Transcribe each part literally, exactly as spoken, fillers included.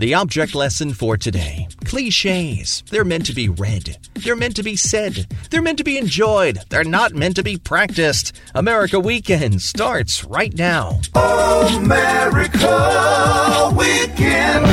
The object lesson for today. Cliches. They're meant to be read. They're meant to be said. They're meant to be enjoyed. They're not meant to be practiced. America Weekend starts right now. America Weekend.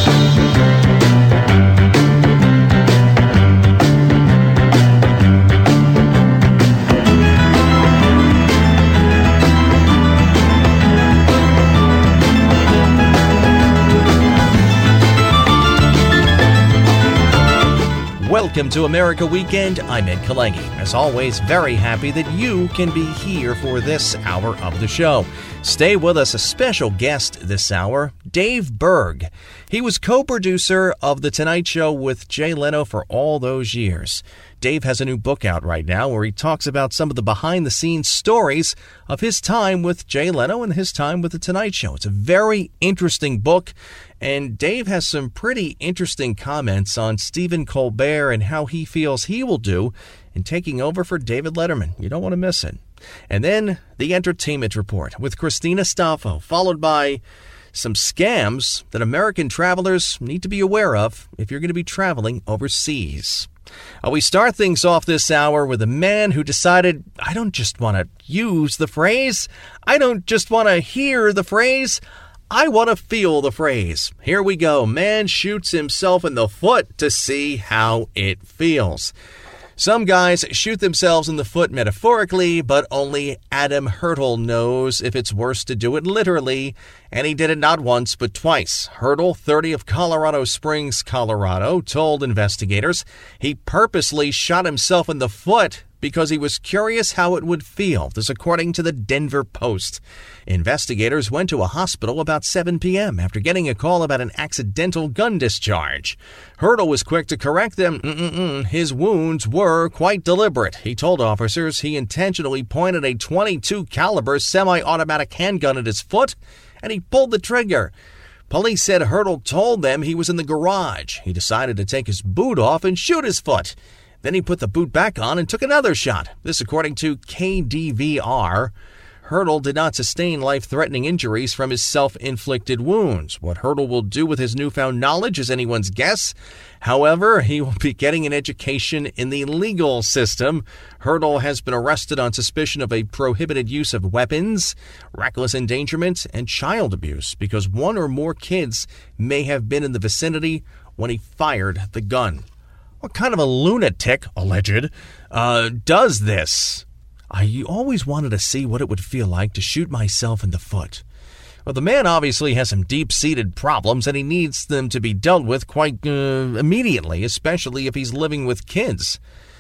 Welcome to America Weekend. I'm Ed Kalengi. As always, very happy that you can be here for this hour of the show. Stay with us. A special guest this hour, Dave Berg. He was co-producer of The Tonight Show with Jay Leno for all those years. Dave has a new book out right now where he talks about some of the behind-the-scenes stories of his time with Jay Leno and his time with The Tonight Show. It's a very interesting book, and Dave has some pretty interesting comments on Stephen Colbert and how he feels he will do in taking over for David Letterman. You don't want to miss it. And then the Entertainment Report with Christina Staffo, followed by some scams that American travelers need to be aware of if you're going to be traveling overseas. Uh, we start things off this hour with a man who decided, I don't just want to use the phrase. I don't just want to hear the phrase. I want to feel the phrase. Here we go. Man shoots himself in the foot to see how it feels. Some guys shoot themselves in the foot metaphorically, but only Adam Hurtle knows if it's worse to do it literally, and he did it not once but twice. Hurtle, thirty, of Colorado Springs, Colorado, told investigators he purposely shot himself in the foot because he was curious how it would feel. This according to the Denver Post. Investigators went to a hospital about seven p.m. after getting a call about an accidental gun discharge. Hurtle was quick to correct them. Mm-mm-mm. His wounds were quite deliberate. He told officers he intentionally pointed a twenty-two caliber semi-automatic handgun at his foot, and he pulled the trigger. Police said Hurtle told them he was in the garage. He decided to take his boot off and shoot his foot. Then he put the boot back on and took another shot. This according to K D V R. Hurtle did not sustain life-threatening injuries from his self-inflicted wounds. What Hurtle will do with his newfound knowledge is anyone's guess. However, he will be getting an education in the legal system. Hurtle has been arrested on suspicion of a prohibited use of weapons, reckless endangerment, and child abuse because one or more kids may have been in the vicinity when he fired the gun. What kind of a lunatic, alleged, uh, does this? I always wanted to see what it would feel like to shoot myself in the foot. Well, the man obviously has some deep-seated problems, and he needs them to be dealt with quite uh, immediately, especially if he's living with kids.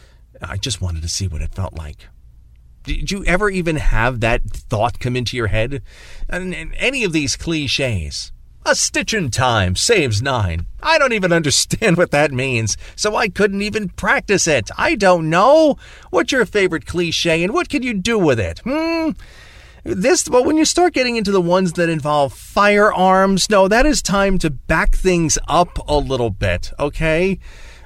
I just wanted to see what it felt like. Did you ever even have that thought come into your head? And, and any of these cliches. A stitch in time saves nine. I don't even understand what that means, so I couldn't even practice it. I don't know. What's your favorite cliche, and what can you do with it? Hmm? This, well, when you start getting into the ones that involve firearms, no, that is time to back things up a little bit, okay?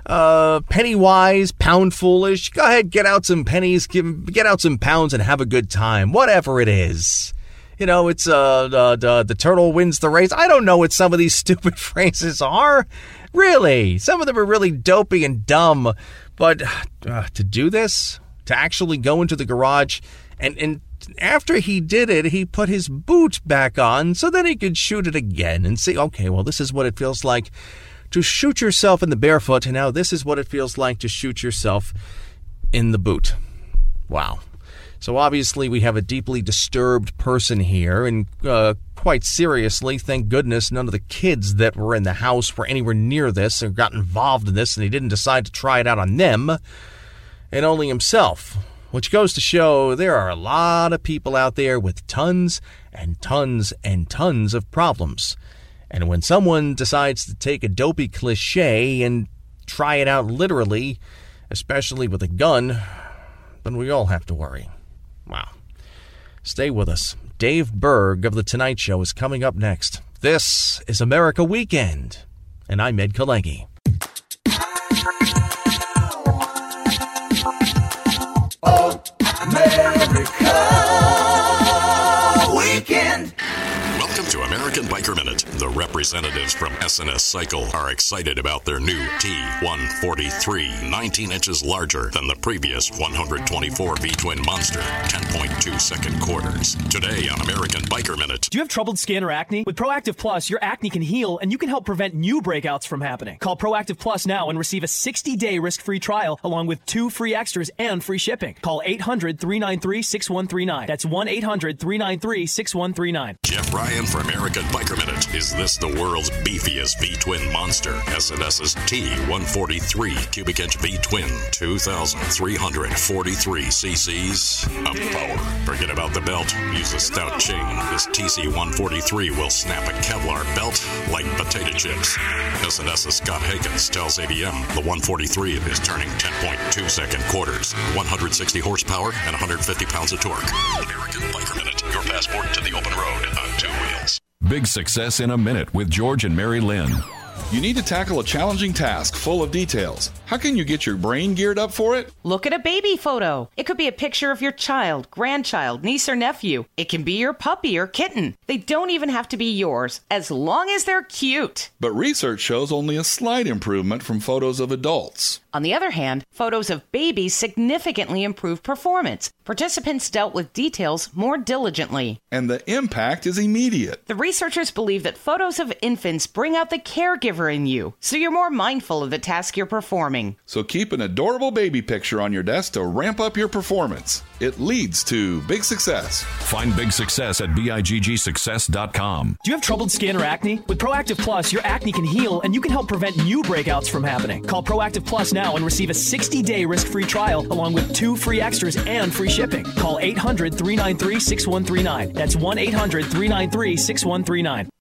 Uh, penny wise, pound foolish. Go ahead, get out some pennies, give, get out some pounds, and have a good time, whatever it is. You know, it's uh, the, the, the turtle wins the race. I don't know what some of these stupid phrases are. Really. Some of them are really dopey and dumb. But uh, to do this, to actually go into the garage, and, and after he did it, he put his boot back on so that he could shoot it again and see, okay, well, this is what it feels like to shoot yourself in the barefoot, and now this is what it feels like to shoot yourself in the boot. Wow. So obviously we have a deeply disturbed person here, and uh, quite seriously, thank goodness none of the kids that were in the house were anywhere near this or got involved in this, and he didn't decide to try it out on them, and only himself. Which goes to show there are a lot of people out there with tons and tons and tons of problems. And when someone decides to take a dopey cliche and try it out literally, especially with a gun, then we all have to worry. Wow. Stay with us. Dave Berg of The Tonight Show is coming up next. This is America Weekend, and I'm Ed Kalengi. America Weekend. Welcome to American Biker Minute. The representatives from S N S Cycle are excited about their new T one forty-three, nineteen inches larger than the previous one twenty-four V-twin monster, ten point two second quarters. Today on American Biker Minute. Do you have troubled skin or acne? With Proactive Plus, your acne can heal and you can help prevent new breakouts from happening. Call Proactive Plus now and receive a sixty-day risk-free trial along with two free extras and free shipping. Call eight hundred, three nine three, six one three nine. That's one eight hundred, three nine three, six one three nine. Jeff Ryan for American Biker Minute. Is this the world's beefiest V-twin monster? SNS's T one forty-three cubic inch V-twin, two thousand three hundred forty-three cc's of power. Forget about the belt. Use a stout chain. This T C one forty-three will snap a Kevlar belt like potato chips. SNS's Scott Hakens tells A B M the one forty-three is turning ten point two second quarters, one hundred sixty horsepower and one hundred fifty pounds of torque. American Biker Minute, your passport to the open road on two wheels. Big Success in a Minute with George and Mary Lynn. You need to tackle a challenging task full of details. How can you get your brain geared up for it? Look at a baby photo. It could be a picture of your child, grandchild, niece, or nephew. It can be your puppy or kitten. They don't even have to be yours, as long as they're cute. But research shows only a slight improvement from photos of adults. On the other hand, photos of babies significantly improved performance. Participants dealt with details more diligently. And the impact is immediate. The researchers believe that photos of infants bring out the caregiver in you, so you're more mindful of the task you're performing. So keep an adorable baby picture on your desk to ramp up your performance. It leads to big success. Find Big Success at big success dot com. Do you have troubled skin or acne? With Proactive Plus, your acne can heal and you can help prevent new breakouts from happening. Call Proactive Plus now and receive a sixty-day risk-free trial along with two free extras and free shipping. Call eight hundred, three nine three, six one three nine. That's one eight hundred, three nine three, six one three nine.